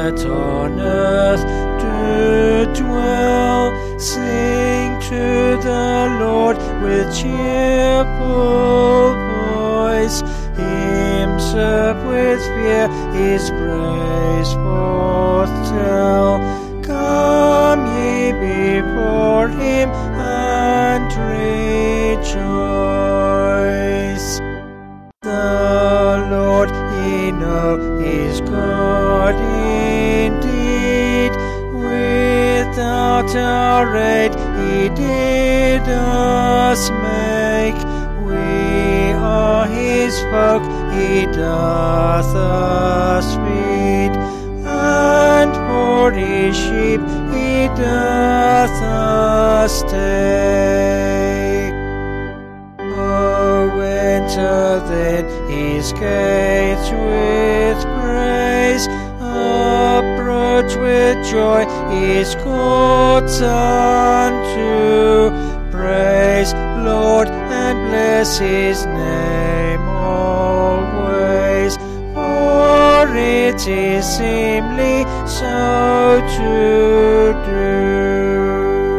that on earth do dwell. Sing to the Lord with cheerful voice. Him serve with fear, his praise forth tell. Come ye before him and rejoice. The Lord ye know is God indeed. Without our aid he did us make. We are his folk, he doth us feed, and for his sheep he doth us take. Oh, enter then his gates with praise, approach with joy his courts unto. Praise Lord and bless his name always, for it is seemly so to do.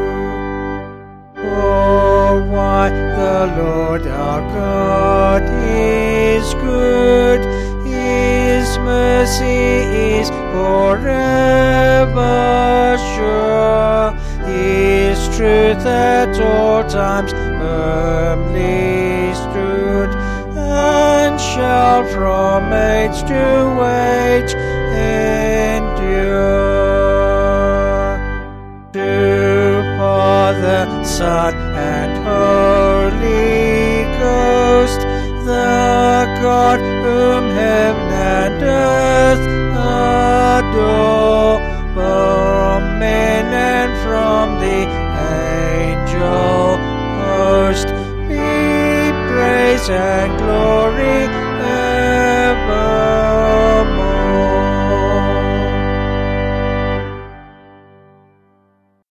For why the Lord our God is good, his mercy is forever sure, his truth at all times firmly stood, and shall from age to age endure. To Father, Son, and Holy Ghost, the God whom heaven and earth adore, from men and from the angel host, be praise and glory